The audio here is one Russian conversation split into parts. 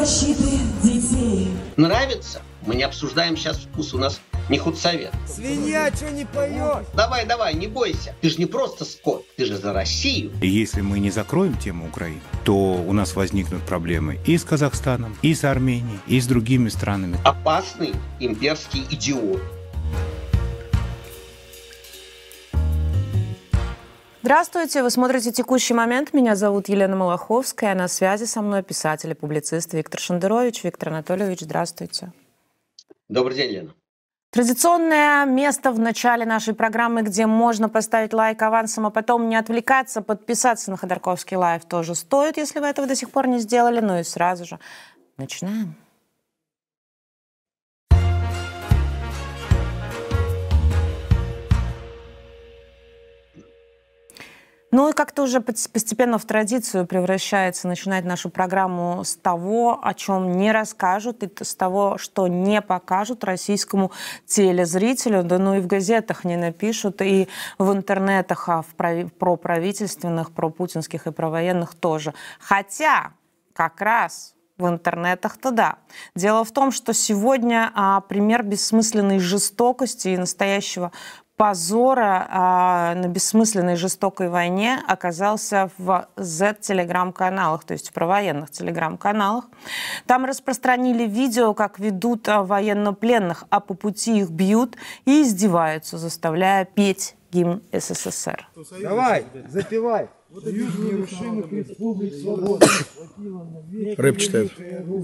защиты детей. Нравится? Мы не обсуждаем сейчас вкус, у нас не худсовет. Свинья, что не поешь? Давай, не бойся. Ты же не просто скот, ты же за Россию. И если мы не закроем тему Украины, то у нас возникнут проблемы и с Казахстаном, и с Арменией, и с другими странами. Опасный имперский идиот. Здравствуйте, вы смотрите «Текущий момент». Меня зовут Елена Малаховская. На связи со мной писатель и публицист Виктор Шендерович. Виктор Анатольевич, здравствуйте. Добрый день, Лена. Традиционное место в начале нашей программы, где можно поставить лайк авансом, а потом не отвлекаться, подписаться на Ходорковский лайв тоже стоит, если вы этого до сих пор не сделали. Ну и сразу же начинаем. Ну и как-то уже постепенно в традицию превращается начинать нашу программу с того, о чем не расскажут, и с того, что не покажут российскому телезрителю, да ну и в газетах не напишут, и в интернетах, проправительственных, пропутинских и провоенных тоже. Хотя как раз в интернетах-то да. Дело в том, что сегодня пример бессмысленной жестокости и настоящего позора на бессмысленной жестокой войне оказался в Z-телеграм-каналах, то есть в провоенных телеграм-каналах. Там распространили видео, как ведут военнопленных, а по пути их бьют и издеваются, заставляя петь гимн СССР. Давай, запевай. Союз нерушимых республик свободы. Рэп читает.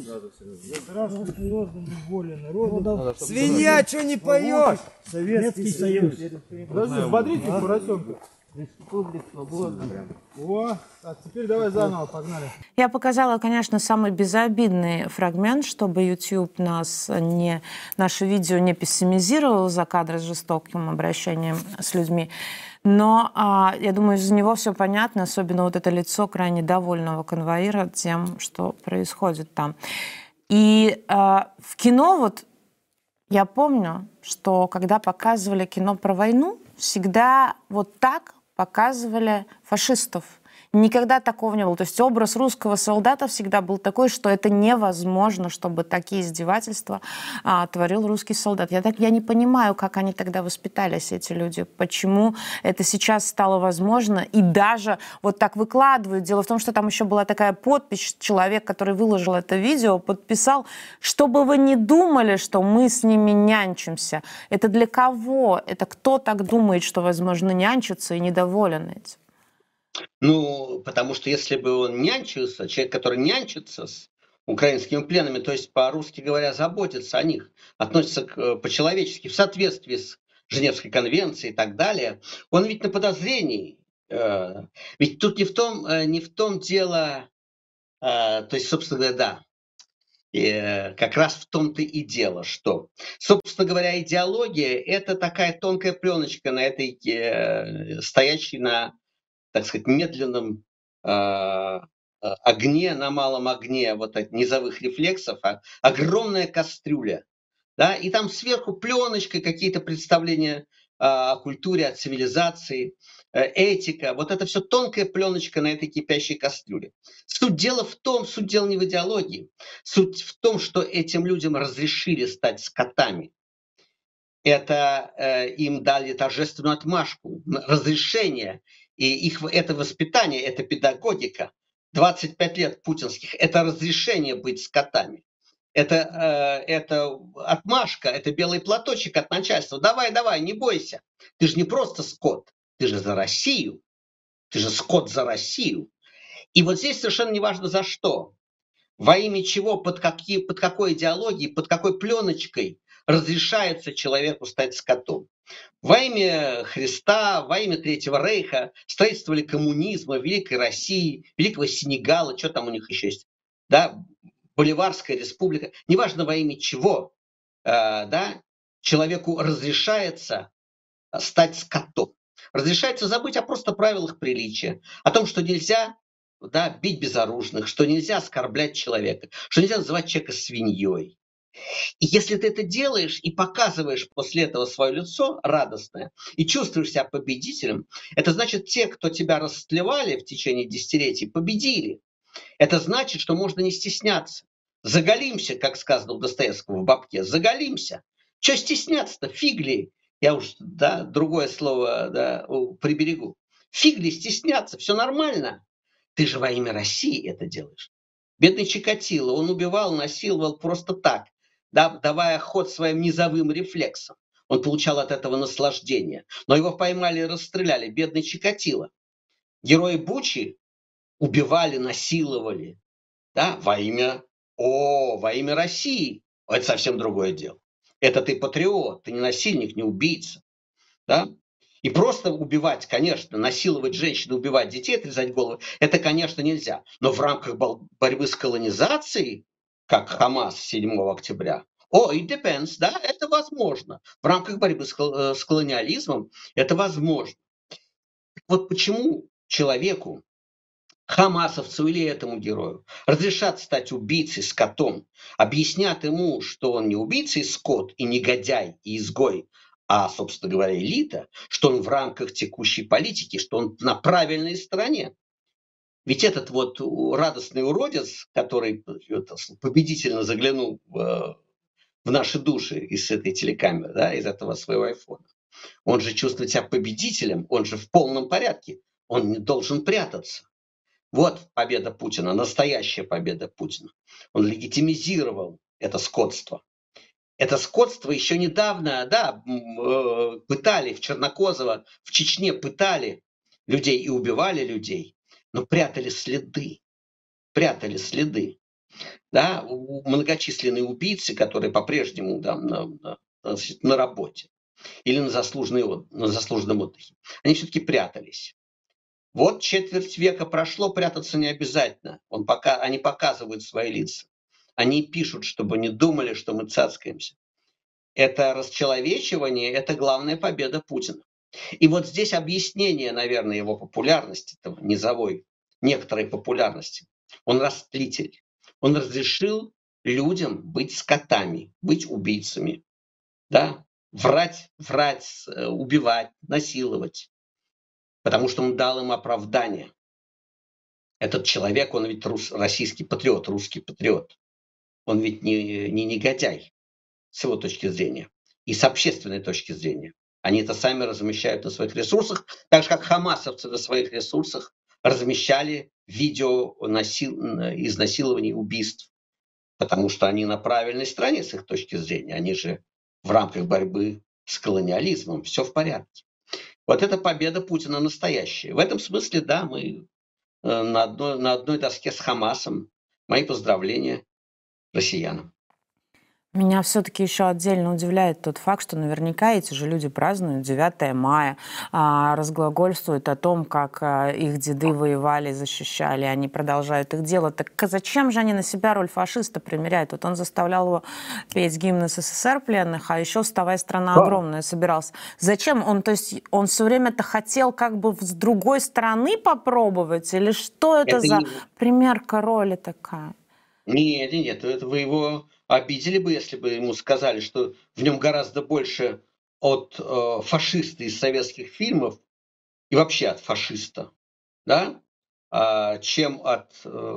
Свинья, что не поешь? Советский Союз. Подожди, взбодрите поросенка. Республик свободы. О, так, теперь давай заново, погнали. Я показала, конечно, самый безобидный фрагмент, чтобы YouTube наше видео не пессимизировало за кадры с жестоким обращением с людьми. Но я думаю, из него все понятно, особенно вот это лицо крайне довольного конвоира тем, что происходит там. И в кино вот я помню, что когда показывали кино про войну, всегда вот так показывали фашистов. Никогда такого не было. То есть образ русского солдата всегда был такой, что это невозможно, чтобы такие издевательства творил русский солдат. Я не понимаю, как они тогда воспитались, эти люди, почему это сейчас стало возможно и даже вот так выкладывают. Дело в том, что там еще была такая подпись, человек, который выложил это видео, подписал, чтобы вы не думали, что мы с ними нянчимся. Это для кого? Это кто так думает, что возможно нянчиться и недоволен этим? Ну, потому что если бы он нянчился, человек, который нянчится с украинскими пленными, то есть, по-русски говоря, заботится о них, относится по-человечески, в соответствии с Женевской конвенцией и так далее, он ведь на подозрении. Ведь тут не в том дело, то есть, собственно говоря, да, и как раз в том-то и дело, что, собственно говоря, идеология – это такая тонкая пленочка на этой, стоящей на, так сказать, медленном огне, на малом огне вот от низовых рефлексов, огромная кастрюля. Да, и там сверху пленочкой какие-то представления о культуре, о цивилизации, этика. Вот это все тонкая пленочка на этой кипящей кастрюле. Суть дела не в идеологии. Суть в том, что этим людям разрешили стать скотами. Это им дали торжественную отмашку, разрешение. И это воспитание, это педагогика. 25 лет путинских – это разрешение быть скотами. Это отмашка, это белый платочек от начальства. Давай, не бойся. Ты же не просто скот, ты же за Россию. Ты же скот за Россию. И вот здесь совершенно не важно за что. Во имя чего, под какой идеологией, под какой пленочкой разрешается человеку стать скотом. Во имя Христа, во имя Третьего Рейха строительствовали коммунизма, Великой России, Великого Сенегала, что там у них еще есть, да, Боливарская республика. Неважно во имя чего, да, человеку разрешается стать скотом. Разрешается забыть о просто правилах приличия, о том, что нельзя, да, бить безоружных, что нельзя оскорблять человека, что нельзя называть человека свиньей. И если ты это делаешь и показываешь после этого свое лицо радостное и чувствуешь себя победителем, это значит, те, кто тебя растлевали в течение десятилетий, победили. Это значит, что можно не стесняться Заголимся, как сказано у Достоевского в «Бабке», заголимся. Что стесняться-то, фигли? Я уж, да, другое слово, да, приберегу. Фигли стесняться, все нормально. Ты же во имя России это делаешь. Бедный Чикатило, он убивал, насиловал просто так, да, давая ход своим низовым рефлексам. Он получал от этого наслаждение. Но его поймали и расстреляли. Бедный Чикатило. Герои Бучи убивали, насиловали, да, во имя России. Это совсем другое дело. Это ты патриот, ты не насильник, не убийца. Да? И просто убивать, конечно, насиловать женщин, убивать детей, отрезать головы, это, конечно, нельзя. Но в рамках борьбы с колонизацией, как Хамас 7 октября, it depends, да, это возможно. В рамках борьбы с колониализмом это возможно. Вот почему человеку, хамасовцу или этому герою, разрешат стать убийцей, скотом, объяснят ему, что он не убийца и скот, и негодяй, и изгой, а, собственно говоря, элита, что он в рамках текущей политики, что он на правильной стороне. Ведь этот вот радостный уродец, который победительно заглянул в наши души из этой телекамеры, да, из этого своего айфона, он же чувствует себя победителем, он же в полном порядке, он не должен прятаться. Вот победа Путина, настоящая победа Путина. Он легитимизировал это скотство. Это скотство еще недавно, да, пытали в Чернокозово, в Чечне пытали людей и убивали людей, но прятали следы. Прятали следы. Да, многочисленные убийцы, которые по-прежнему, да, на работе или на заслуженном отдыхе, они все-таки прятались. Вот четверть века прошло, прятаться не обязательно. Они показывают свои лица. Они пишут, чтобы не думали, что мы цацкаемся. Это расчеловечивание, это главная победа Путина. И вот здесь объяснение, наверное, его популярности, низовой, некоторой популярности. Он растлитель. Он разрешил людям быть скотами, быть убийцами, да? Врать, убивать, насиловать. Потому что он дал им оправдание. Этот человек, он ведь российский патриот, русский патриот. Он ведь не негодяй с его точки зрения и с общественной точки зрения. Они это сами размещают на своих ресурсах, так же как хамасовцы на своих ресурсах размещали видео изнасилований, убийств. Потому что они на правильной стороне с их точки зрения. Они же в рамках борьбы с колониализмом. Все в порядке. Вот это победа Путина настоящая. В этом смысле, да, мы на одной доске с Хамасом. Мои поздравления россиянам. Меня все-таки еще отдельно удивляет тот факт, что наверняка эти же люди празднуют 9 мая, разглагольствуют о том, как их деды воевали, защищали, они продолжают их дело. Так зачем же они на себя роль фашиста примеряют? Вот он заставлял его петь гимн СССР пленных, а еще «Вставай, страна огромная» собирался. Зачем? Он все время-то хотел как бы с другой стороны попробовать? Или что это за примерка роли такая? Нет, это вы его обидели бы, если бы ему сказали, что в нем гораздо больше от фашиста из советских фильмов и вообще от фашиста, да, чем от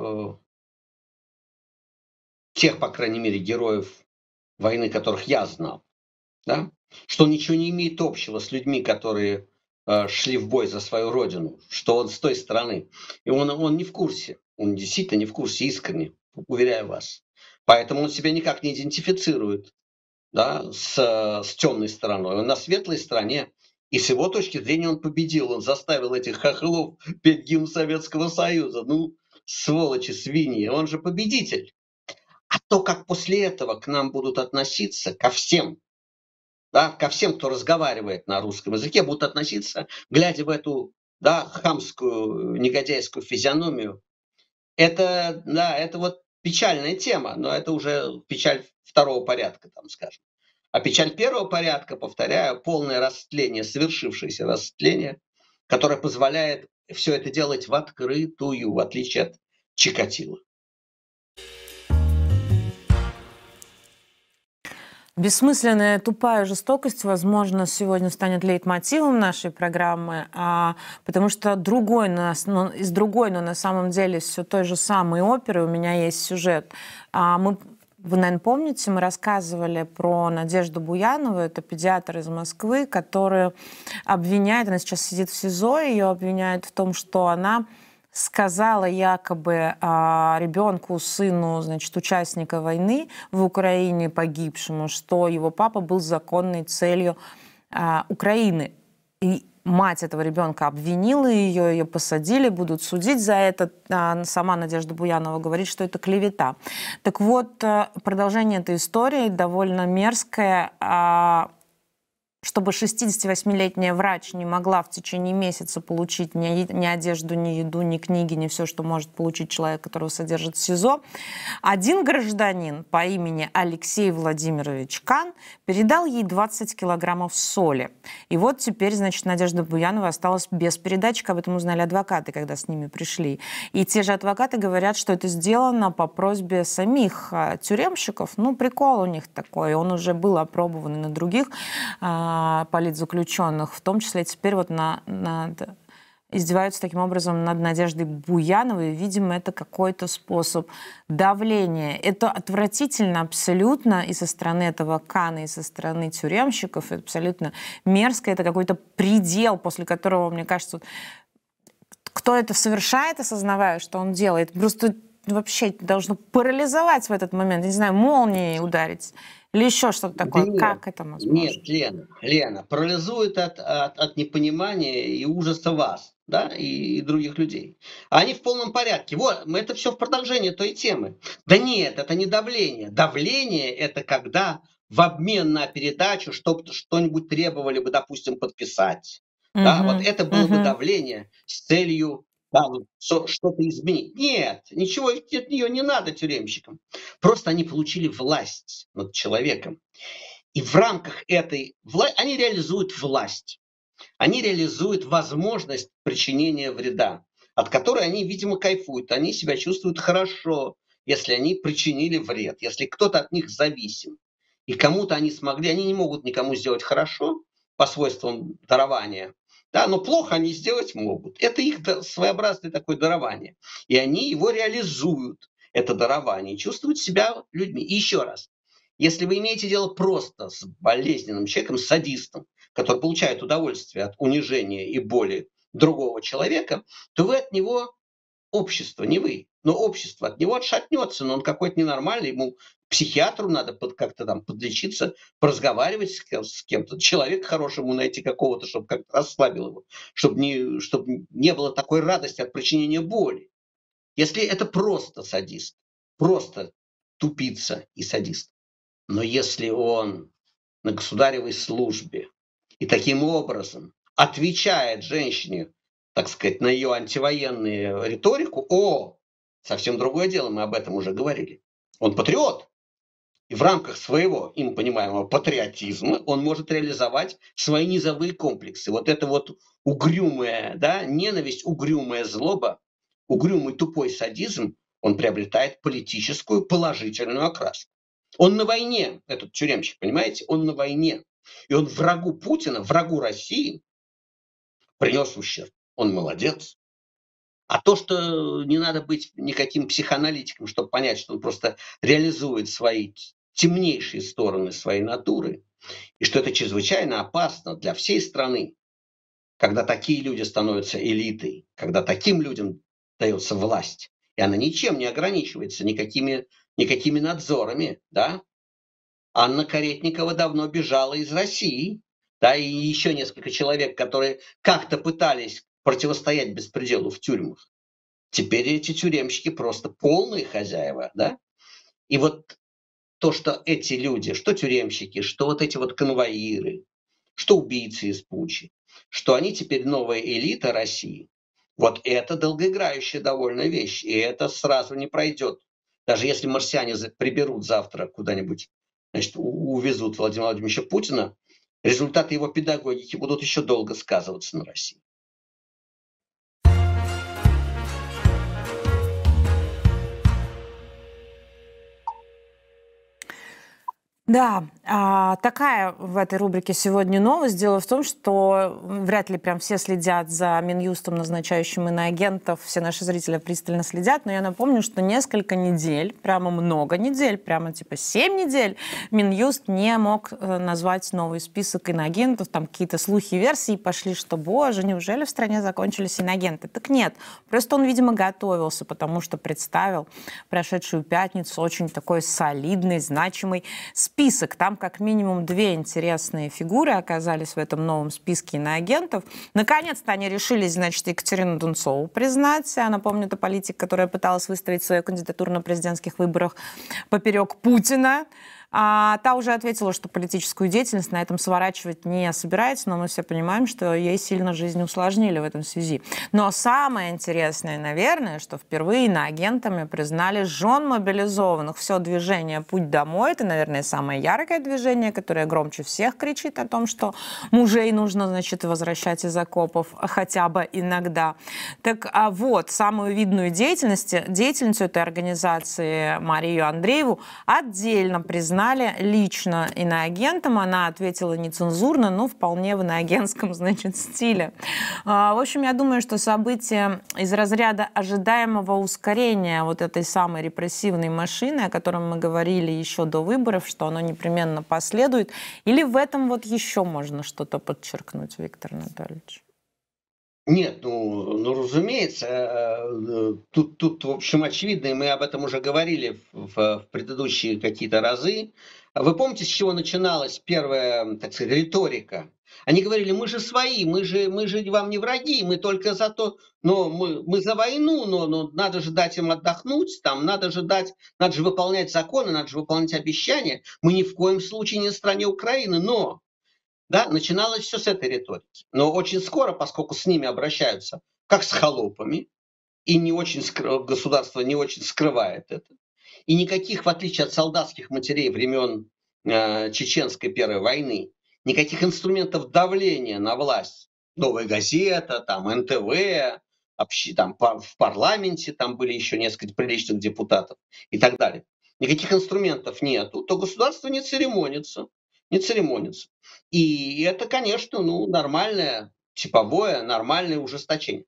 тех, по крайней мере, героев войны, которых я знал, да, что он ничего не имеет общего с людьми, которые шли в бой за свою родину, что он с той стороны. И он не в курсе, он действительно не в курсе, искренне, уверяю вас. Поэтому он себя никак не идентифицирует, да, с темной стороной. Он на светлой стороне. И с его точки зрения он победил. Он заставил этих хохлов петь гимн Советского Союза. Ну, сволочи, свиньи. Он же победитель. А то, как после этого к нам будут относиться, ко всем, да, ко всем, кто разговаривает на русском языке, будут относиться, глядя в эту, да, хамскую, негодяйскую физиономию. Это, да, это вот печальная тема, но это уже печаль второго порядка, там, скажем. А печаль первого порядка, повторяю, полное растление, совершившееся растление, которое позволяет все это делать в открытую, в отличие от Чикатило. Бессмысленная, тупая жестокость, возможно, сегодня станет лейтмотивом нашей программы, потому что из другой, но на самом деле все той же самой оперы у меня есть сюжет. Вы, наверное, помните, мы рассказывали про Надежду Буянову, это педиатр из Москвы, которая обвиняет, она сейчас сидит в СИЗО, ее обвиняют в том, что она сказала якобы ребенку, сыну, значит, участника войны в Украине, погибшему, что его папа был законной целью Украины. И мать этого ребенка обвинила ее посадили, будут судить за это. Сама Надежда Буянова говорит, что это клевета. Так вот, продолжение этой истории довольно мерзкое. Чтобы 68-летняя врач не могла в течение месяца получить ни одежду, ни еду, ни книги, ни все, что может получить человек, которого содержит в СИЗО, один гражданин по имени Алексей Владимирович Кан передал ей 20 килограммов соли. И вот теперь, значит, Надежда Буянова осталась без передатчика. Об этом узнали адвокаты, когда с ними пришли. И те же адвокаты говорят, что это сделано по просьбе самих тюремщиков. Ну, прикол у них такой. Он уже был опробован и на других политзаключенных, в том числе теперь вот издеваются таким образом над Надеждой Буяновой. Видимо, это какой-то способ давления. Это отвратительно абсолютно и со стороны этого Кана, и со стороны тюремщиков. Это абсолютно мерзко. Это какой-то предел, после которого, мне кажется, кто это совершает, осознавая, что он делает, просто вообще должно парализовать в этот момент. Не знаю, молнией ударить. Или еще что-то такое? Нет, как это возможно? нет, Лена, парализует от непонимания и ужаса вас, да, и других людей. Они в полном порядке. Вот, это все в продолжение той темы. Да нет, это не давление. Давление – это когда в обмен на передачу что-нибудь требовали бы, допустим, подписать. Да, вот это было бы давление с целью что-то изменить. Нет, ничего от нее не надо тюремщикам. Просто они получили власть над человеком. И в рамках этой власти они реализуют власть. Они реализуют возможность причинения вреда, от которой они, видимо, кайфуют. Они себя чувствуют хорошо, если они причинили вред, если кто-то от них зависим. И кому-то они смогли, они не могут никому сделать хорошо по свойствам дарования. Да, но плохо они сделать могут. Это их своеобразное такое дарование. И они его реализуют, это дарование, и чувствуют себя людьми. И еще раз, если вы имеете дело просто с болезненным человеком, с садистом, который получает удовольствие от унижения и боли другого человека, то вы от него, общество, не вы, но общество от него отшатнется, но он какой-то ненормальный, ему к психиатру надо как-то там подлечиться, поразговаривать с кем-то, человека хорошему найти какого-то, чтобы как-то расслабил его, чтобы не было такой радости от причинения боли. Если это просто садист, просто тупица и садист, но если он на государевой службе и таким образом отвечает женщине, так сказать, на ее антивоенную риторику, совсем другое дело, мы об этом уже говорили. Он патриот, и в рамках своего, им понимаемого патриотизма, он может реализовать свои низовые комплексы. Вот это вот угрюмая, да, ненависть, угрюмая злоба, угрюмый тупой садизм, он приобретает политическую положительную окраску. Он на войне, этот тюремщик, понимаете, он на войне. И он врагу Путина, врагу России принес ущерб. Он молодец. А то, что не надо быть никаким психоаналитиком, чтобы понять, что он просто реализует свои темнейшие стороны своей натуры, и что это чрезвычайно опасно для всей страны, когда такие люди становятся элитой, когда таким людям дается власть, и она ничем не ограничивается, никакими надзорами, да. Анна Каретникова давно бежала из России, да, и еще несколько человек, которые как-то пытались противостоять беспределу в тюрьмах. Теперь эти тюремщики просто полные хозяева, да. И вот то, что эти люди, что тюремщики, что вот эти вот конвоиры, что убийцы из Бучи, что они теперь новая элита России, вот это долгоиграющая довольно вещь, и это сразу не пройдет. Даже если марсиане приберут завтра куда-нибудь, значит, увезут Владимира Владимировича Путина, результаты его педагогики будут еще долго сказываться на России. Да, такая в этой рубрике сегодня новость. Дело в том, что вряд ли прям все следят за Минюстом, назначающим иноагентов. Все наши зрители пристально следят. Но я напомню, что несколько недель, прямо много недель, прямо типа 7 недель, Минюст не мог назвать новый список иноагентов. Там какие-то слухи, версии пошли, что, боже, неужели в стране закончились иноагенты? Так нет, просто он, видимо, готовился, потому что представил прошедшую пятницу очень такой солидный, значимый список. Там как минимум 2 интересные фигуры оказались в этом новом списке иноагентов. Наконец-то они решились, значит, Екатерину Дунцову признать. Я напомню, это политик, которая пыталась выставить свою кандидатуру на президентских выборах поперек Путина. Та уже ответила, что политическую деятельность на этом сворачивать не собирается, но мы все понимаем, что ей сильно жизнь усложнили в этом связи. Но самое интересное, наверное, что впервые иноагентами признали жен мобилизованных. Все движение «Путь домой» — это, наверное, самое яркое движение, которое громче всех кричит о том, что мужей нужно, значит, возвращать из окопов хотя бы иногда. Так вот, самую видную деятельницу этой организации Марию Андрееву отдельно признали лично иноагентом. Она ответила нецензурно, но вполне в иноагентском, значит, стиле. В общем, я думаю, что события из разряда ожидаемого ускорения вот этой самой репрессивной машины, о котором мы говорили еще до выборов, что оно непременно последует, или в этом вот еще можно что-то подчеркнуть, Виктор Анатольевич? Нет, ну, разумеется, тут, в общем, очевидно, и мы об этом уже говорили в предыдущие какие-то разы. Вы помните, с чего начиналась первая, так сказать, риторика? Они говорили: мы же свои, мы же вам не враги, мы только за то, но мы за войну, но надо же дать им отдохнуть, там, надо же выполнять законы, надо же выполнять обещания. Мы ни в коем случае не на стороне Украины, но... Да, начиналось все с этой риторики. Но очень скоро, поскольку с ними обращаются как с холопами, и государство не очень скрывает это, и никаких, в отличие от солдатских матерей времен Чеченской Первой войны, никаких инструментов давления на власть, «Новая газета», там, НТВ, там, в парламенте там были еще несколько приличных депутатов и так далее. Никаких инструментов нету, то государство не церемонится. И это, конечно, нормальное, типовое, нормальное ужесточение.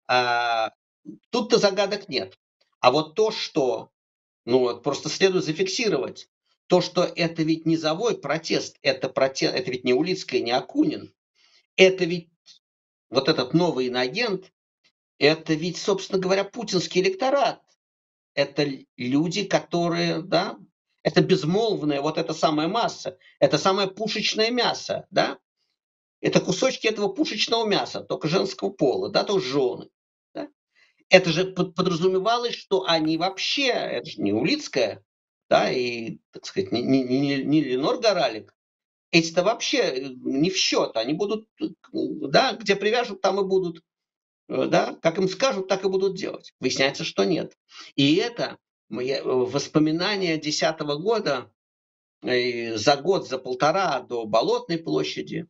Тут-то загадок нет. А вот то, что, просто следует зафиксировать, то, что это ведь низовой протест, это ведь не Улицкая, не Акунин, это ведь вот этот новый иноагент, это ведь, собственно говоря, путинский электорат. Это люди, которые, да, это безмолвная вот эта самая масса, это самое пушечное мясо, да? Это кусочки этого пушечного мяса, только женского пола, да, то жены. Да? Это же подразумевалось, что они вообще, это же не Улицкая, да, и, так сказать, не Ленор Горалик, эти-то вообще не в счет, они будут, да, где привяжут, там и будут, да, как им скажут, так и будут делать. Выясняется, что нет. И это воспоминания 2010 года, за год, за полтора до Болотной площади,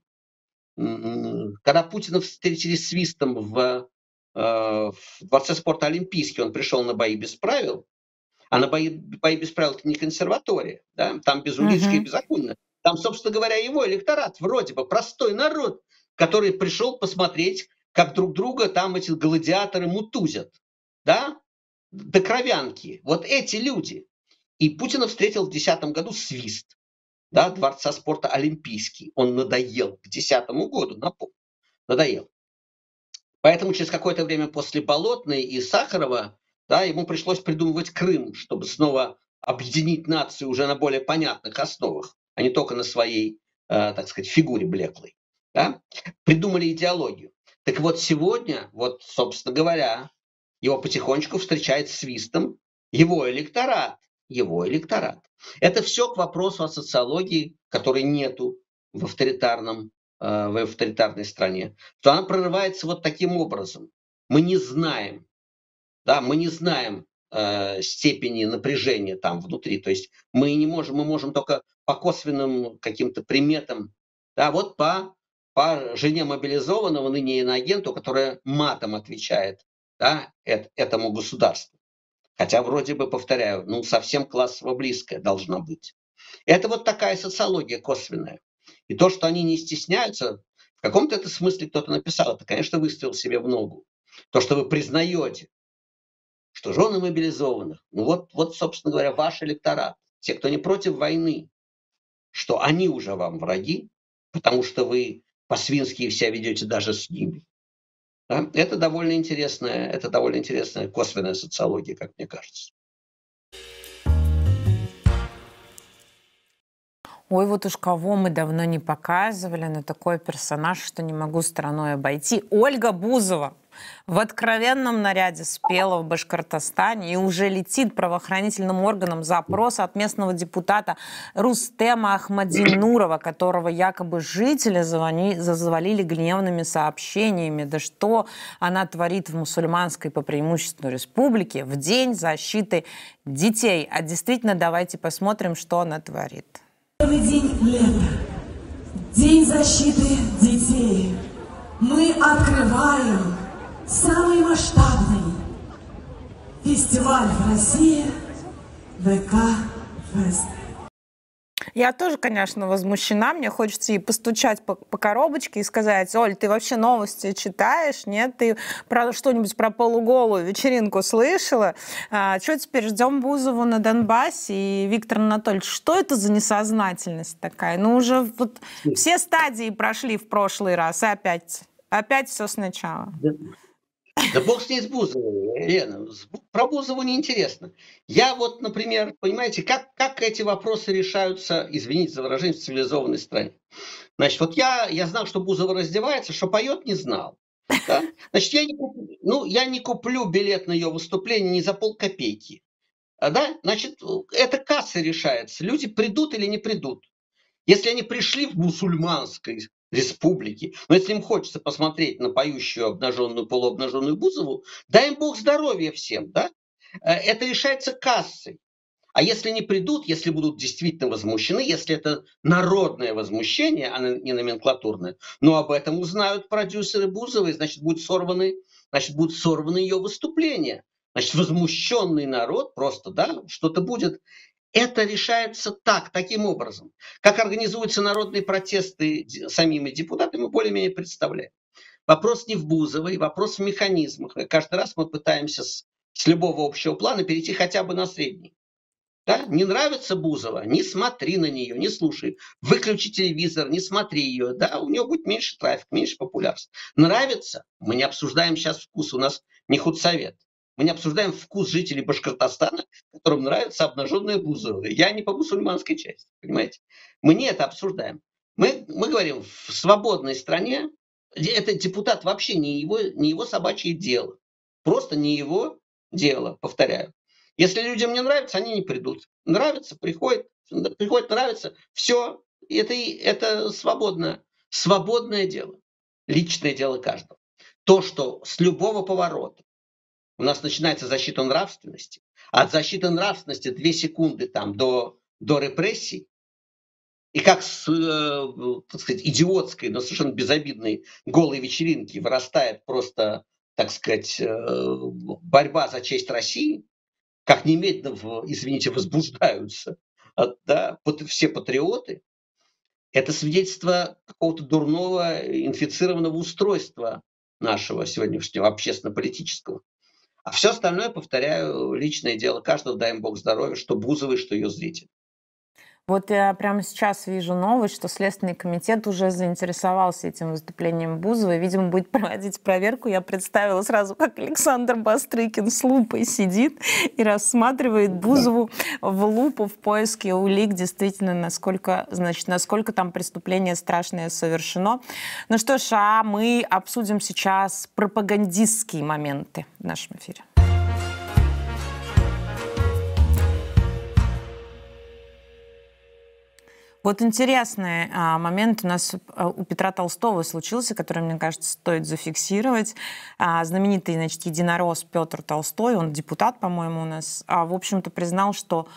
когда Путина встретили свистом в Дворце спорта Олимпийский, он пришел на бои без правил, а на бои без правил это не консерватория, да? Там без Улицкой и без Акунина. Там, собственно говоря, его электорат, вроде бы простой народ, который пришел посмотреть, как друг друга там эти гладиаторы мутузят, да? До кровянки. Вот эти люди. И Путина встретил в 2010 году свист, да, Дворца спорта Олимпийский. Он надоел к 2010 году, напомню. Надоел. Поэтому через какое-то время после Болотной и Сахарова, да, ему пришлось придумывать Крым, чтобы снова объединить нацию уже на более понятных основах, а не только на своей, так сказать, фигуре блеклой. Да? Придумали идеологию. Так вот сегодня, вот, собственно говоря, его потихонечку встречает свистом его электорат. Это все к вопросу о социологии, которой нету в авторитарной стране. То она прорывается вот таким образом. Мы не знаем, степени напряжения там внутри. То есть мы можем только по косвенным каким-то приметам, да, вот по жене мобилизованного ныне иноагенту, которая матом отвечает, да, этому государству. Хотя вроде бы, повторяю, совсем классово близкая должна быть. Это вот такая социология косвенная. И то, что они не стесняются, в каком-то это смысле кто-то написал, это, конечно, выстрел себе в ногу. То, что вы признаете, что жены мобилизованных, ну вот, собственно говоря, ваш электорат, те, кто не против войны, что они уже вам враги, потому что вы по-свински себя ведете даже с ними. Да? Это довольно интересная косвенная социология, как мне кажется. Ой, вот уж кого мы давно не показывали, но такой персонаж, что не могу стороной обойти. Ольга Бузова в откровенном наряде спела в Башкортостане и уже летит правоохранительным органам запрос от местного депутата Рустема Ахмадинурова, которого якобы жители завалили гневными сообщениями. Да что она творит в мусульманской по преимуществу республике в День защиты детей? А действительно, давайте посмотрим, что она творит. Первый день лета, День защиты детей. Мы открываем самый масштабный фестиваль в России ВК-фест. Я тоже, конечно, возмущена. Мне хочется ей постучать по коробочке и сказать: Оль, ты вообще новости читаешь? Нет? Ты про что-нибудь про полуголую вечеринку слышала? Что теперь, ждем Бузову на Донбассе? И Виктор Анатольевич, что это за несознательность такая? Ну, уже вот все стадии прошли в прошлый раз, и опять все сначала. Да бог с ней с Бузовой, Лена. Про Бузову неинтересно. Я вот, например, понимаете, как эти вопросы решаются, извините за выражение, в цивилизованной стране. Значит, вот я знал, что Бузова раздевается, что поет, не знал. Да? Значит, я не куплю билет на ее выступление ни за полкопейки. Да? Значит, это касса решается. Люди придут или не придут. Если они пришли в мусульманской республике, но если им хочется посмотреть на поющую обнаженную, полуобнаженную Бузову, дай им Бог здоровья всем, да? Это решается кассой. А если не придут, если будут действительно возмущены, если это народное возмущение, а не номенклатурное, но об этом узнают продюсеры Бузовой, значит, будут сорваны ее выступления. Значит, возмущенный народ просто, да, что-то будет. Это решается таким образом. Как организуются народные протесты самими депутатами, мы более-менее представляем. Вопрос не в Бузовой, вопрос в механизмах. И каждый раз мы пытаемся с любого общего плана перейти хотя бы на средний. Да? Не нравится Бузова, не смотри на нее, не слушай. Выключи телевизор, не смотри ее. Да? У нее будет меньше трафика, меньше популярности. Нравится? Мы не обсуждаем сейчас вкус, у нас не худсовет. Мы не обсуждаем вкус жителей Башкортостана, которым нравится обнаженная Бузова. Я не по мусульманской части, понимаете? Мы не это обсуждаем. Мы говорим, в свободной стране этот депутат вообще не его собачье дело. Просто не его дело, повторяю. Если людям не нравится, они не придут. Нравится, приходит, нравится, все. Это свободное дело. Личное дело каждого. То, что с любого поворота у нас начинается защита нравственности, а от защиты нравственности 2 секунды там, до репрессий, и как с, так сказать, идиотской, но совершенно безобидной голой вечеринки вырастает просто, так сказать, борьба за честь России, как немедленно, извините, возбуждаются все патриоты, это свидетельство какого-то дурного, инфицированного устройства нашего сегодняшнего общественно-политического. А все остальное, повторяю, личное дело каждого, дай им Бог здоровья, что Бузовой, что ее зрителей. Вот я прямо сейчас вижу новость, что Следственный комитет уже заинтересовался этим выступлением Бузовой. Видимо, будет проводить проверку. Я представила сразу, как Александр Бастрыкин с лупой сидит и рассматривает Бузову в лупу в поиске улик, действительно, насколько там преступление страшное совершено. Ну что ж, а мы обсудим сейчас пропагандистские моменты в нашем эфире. Вот интересный момент у нас у Петра Толстого случился, который, мне кажется, стоит зафиксировать. Знаменитый, значит, единорос Петр Толстой, он депутат, по-моему, у нас, в общем-то, признал, что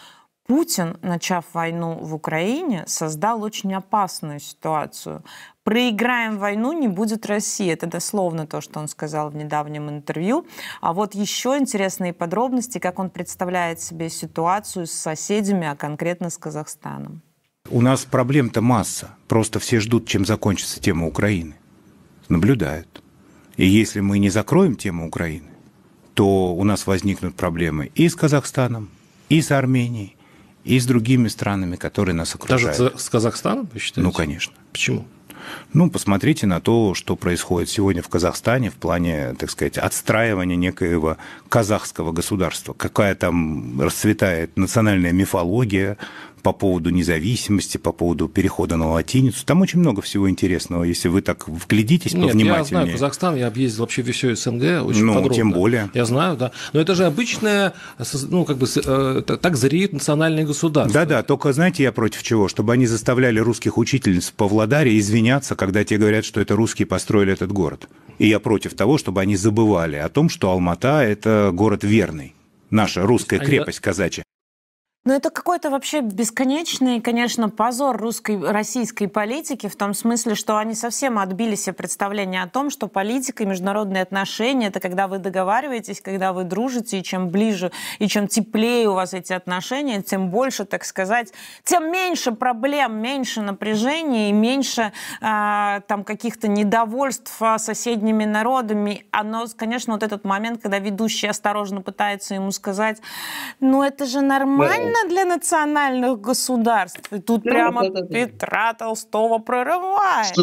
Путин, начав войну в Украине, создал очень опасную ситуацию. Проиграем войну, не будет России. Это дословно то, что он сказал в недавнем интервью. А вот еще интересные подробности, как он представляет себе ситуацию с соседями, а конкретно с Казахстаном. У нас проблем-то масса. Просто все ждут, чем закончится тема Украины. Наблюдают. И если мы не закроем тему Украины, то у нас возникнут проблемы и с Казахстаном, и с Арменией, и с другими странами, которые нас окружают. Даже с Казахстаном, вы считаете? Ну, конечно. Почему? Ну, посмотрите на то, что происходит сегодня в Казахстане в плане, так сказать, отстраивания некоего казахского государства. Какая там расцветает национальная мифология по поводу независимости, по поводу перехода на латиницу. Там очень много всего интересного, если вы так вглядитесь повнимательнее. Я знаю Казахстан, я объездил вообще все СНГ очень подробно. Тем более. Я знаю, да. Но это же обычное, ну, как бы, так зреет национальное государство. Да-да, только знаете, я против чего? Чтобы они заставляли русских учительниц в Павлодаре извиняться, когда те говорят, что это русские построили этот город. И я против того, чтобы они забывали о том, что Алмата – это город верный. Наша русская крепость казачья. Ну, это какой-то вообще бесконечный, конечно, позор российской политики, в том смысле, что они совсем отбили себе представление о том, что политика и международные отношения — это когда вы договариваетесь, когда вы дружите, и чем ближе, и чем теплее у вас эти отношения, тем больше, так сказать, тем меньше проблем, меньше напряжения и меньше там каких-то недовольств соседними народами. Оно, конечно, вот этот момент, когда ведущий осторожно пытается ему сказать, ну, это же нормально, для национальных государств. И тут прямо Петра Толстого прорывает.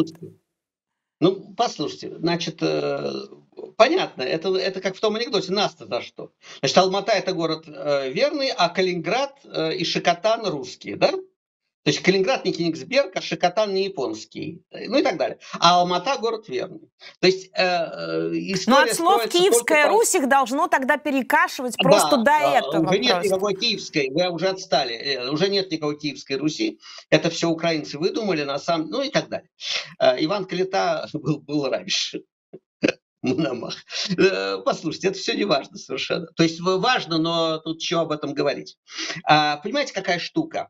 Ну, послушайте, значит, понятно, это как в том анекдоте, нас-то за что? Значит, Алмата – это город верный, а Калининград и Шикотан русские, да? То есть Калининград не Кенигсберг, а Шикотан не японский, ну и так далее. А Алмата – город верный. То есть история. Но от слов «Киевская Русь» их должно тогда перекашивать просто до этого. Уже нет никакой Киевской, вы уже отстали, уже нет никакой Киевской Руси. Это все украинцы выдумали, ну и так далее. Иван Калита был раньше. Мономах. Послушайте, это все не важно совершенно. То есть важно, но тут чего об этом говорить. Понимаете, какая штука?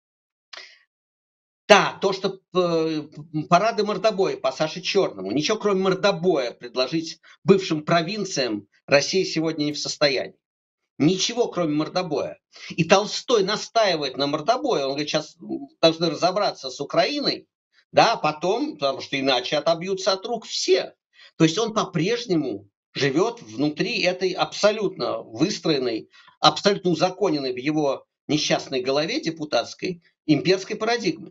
Да, то, что парады мордобоя по Саше Черному, ничего кроме мордобоя предложить бывшим провинциям Россия сегодня не в состоянии. Ничего кроме мордобоя. И Толстой настаивает на мордобое. Он говорит, сейчас должны разобраться с Украиной, да, потом, потому что иначе отобьются от рук все. То есть он по-прежнему живет внутри этой абсолютно выстроенной, абсолютно узаконенной в его несчастной голове депутатской имперской парадигмы.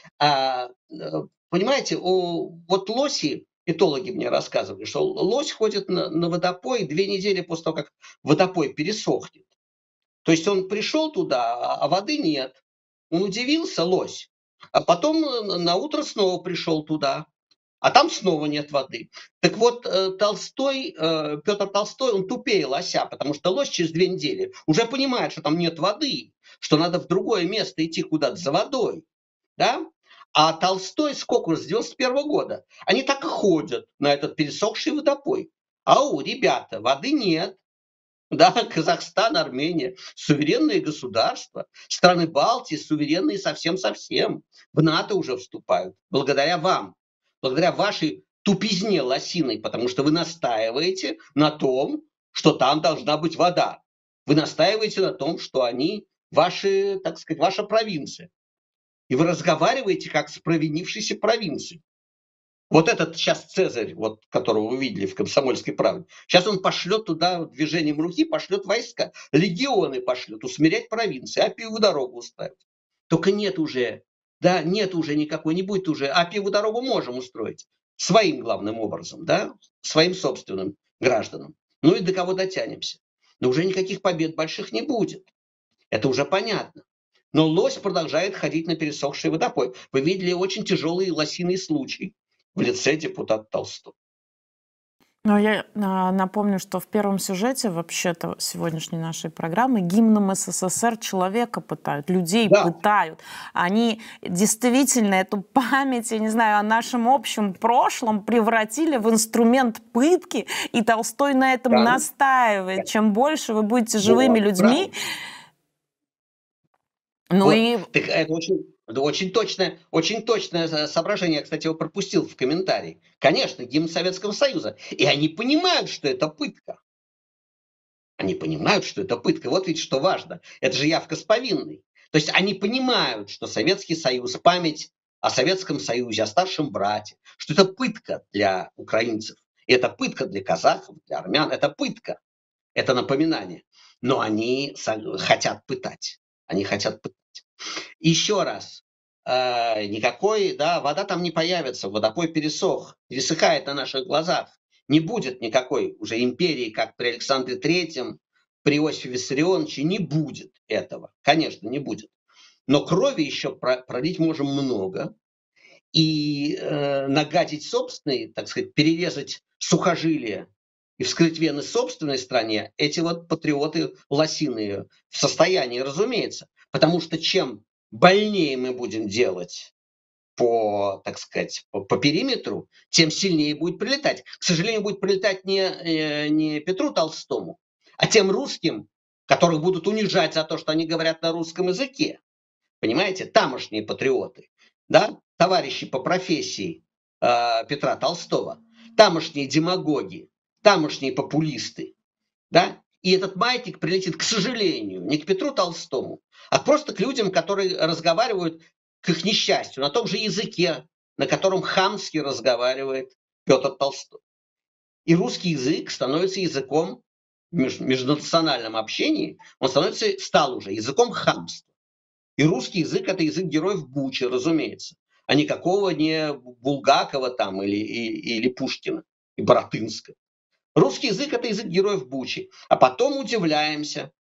Понимаете, вот лоси, этологи мне рассказывали, что лось ходит на водопой 2 недели после того, как водопой пересохнет. То есть он пришел туда, а воды нет. Он удивился, лось. А потом на утро снова пришел туда, а там снова нет воды. Так вот, Петр Толстой, он тупее лося, потому что лось через 2 недели уже понимает, что там нет воды, что надо в другое место идти куда-то за водой. Да? А Толстой сколько с 91 года? Они так и ходят на этот пересохший водопой. Ребята, воды нет. Да, Казахстан, Армения, суверенные государства, страны Балтии, суверенные совсем-совсем. В НАТО уже вступают. Благодаря вам. Благодаря вашей тупизне лосиной, потому что вы настаиваете на том, что там должна быть вода. Вы настаиваете на том, что они ваши, так сказать, ваша провинция. И вы разговариваете как с провинившейся провинцией. Вот этот сейчас Цезарь, вот, которого вы видели в «Комсомольской правде», сейчас он пошлет туда движением руки, пошлет войска, легионы пошлет, усмирять провинции, Апиеву дорогу устраивать. Только нет уже никакой, не будет уже. Апиеву дорогу можем устроить своим главным образом, да, своим собственным гражданам. Ну и до кого дотянемся. Но уже никаких побед больших не будет. Это уже понятно. Но лось продолжает ходить на пересохший водопой. Вы видели очень тяжелый лосиный случай в лице депутата Толстого. Но я напомню, что в первом сюжете вообще-то сегодняшней нашей программы гимном СССР человека пытают, людей пытают. Они действительно эту память, я не знаю, о нашем общем прошлом превратили в инструмент пытки, и Толстой на этом настаивает. Чем больше вы будете живыми людьми, Ну Вот. и Так это очень точное соображение. Я, кстати, его пропустил в комментарии. Конечно, гимн Советского Союза. И они понимают, что это пытка. Они понимают, что это пытка. Вот ведь что важно. Это же явка с повинной. То есть они понимают, что Советский Союз, память о Советском Союзе, о старшем брате, что это пытка для украинцев. И это пытка для казахов, для армян. Это пытка. Это напоминание. Но они хотят пытать. Они хотят пытать. Еще раз. Никакой, да, вода там не появится. Водопой пересох. Пересыхает на наших глазах. Не будет никакой уже империи, как при Александре Третьем, при Иосифе Виссарионовиче. Не будет этого. Конечно, не будет. Но крови еще пролить можем много. И нагадить собственные, так сказать, перерезать сухожилия и вскрыть вены собственной стране, эти вот патриоты лосиные в состоянии, разумеется. Потому что чем больнее мы будем делать по, так сказать, по периметру, тем сильнее будет прилетать. К сожалению, будет прилетать не Петру Толстому, а тем русским, которых будут унижать за то, что они говорят на русском языке. Понимаете? Тамошние патриоты, да? Товарищи по профессии Петра Толстого, тамошние демагоги, тамошние популисты, да? И этот маятник прилетит, к сожалению, не к Петру Толстому, а просто к людям, которые разговаривают, к их несчастью, на том же языке, на котором хамски разговаривает Петр Толстой. И русский язык становится языком в межнациональном общении, он стал уже языком хамства. И русский язык – это язык героев Бучи, разумеется, а никакого не Булгакова там или Пушкина и Баратынского. Русский язык – это язык героев Бучи. А потом удивляемся,